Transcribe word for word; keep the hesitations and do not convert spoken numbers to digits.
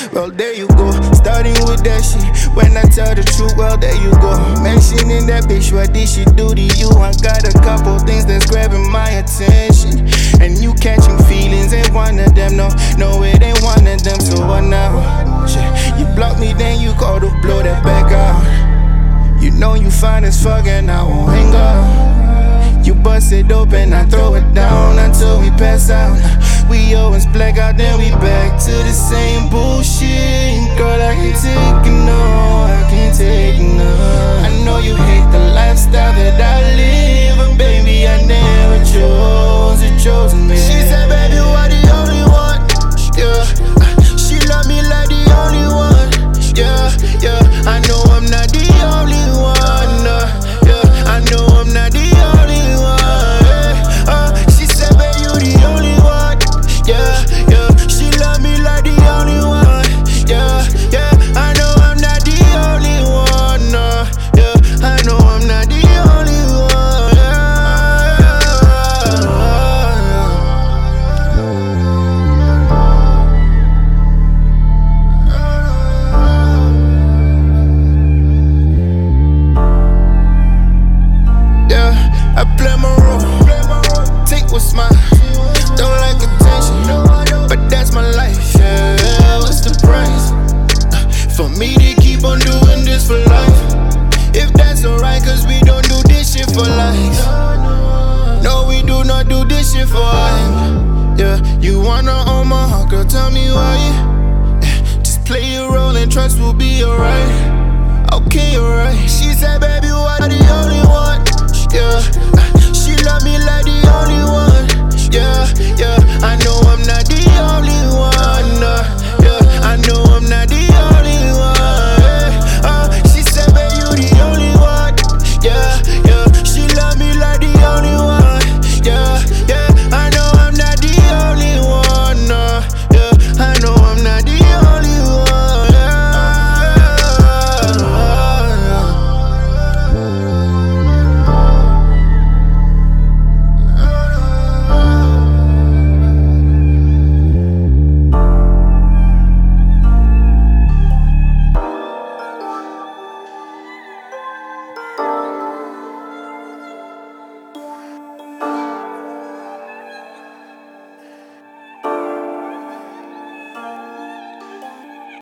Well, there you go, starting with that shit. When I tell the truth, well, there you go. Mentioning that bitch, what did she do to you? I got a couple things that's grabbing my attention, and you catching feelings ain't one of them. No, no, it ain't one of them. So what now? Shit, you block me, then you call to blow that back out. You know you fine as fuck and I won't hang up. You bust it open, I throw it down until we pass out. We always black out, then we back to the same bullshit. Girl, I can't take it, no, I can't take it, no. I know you hate the lifestyle that I live, but baby, I never chose, it chose me. She said, baby, why the only one? Yeah, she love me like the only one. Yeah, yeah, I know I'm not the only one. Uh, yeah, I know I'm not the only one. Yeah, uh, she said, baby, you the only one. Yeah, yeah, she love me like the only one. Yeah, yeah, I know I'm not the only one. Uh, yeah, I know I'm not the only one. Yeah, I play my role, take what's mine. Don't like attention, but that's my life. Yeah, what's the price for me to keep on doing this for life? If that's alright, cause we don't do this shit for likes. No, we do not do this shit for hype. Yeah, you wanna own my heart, girl, tell me why. Just play your role and trust will be alright.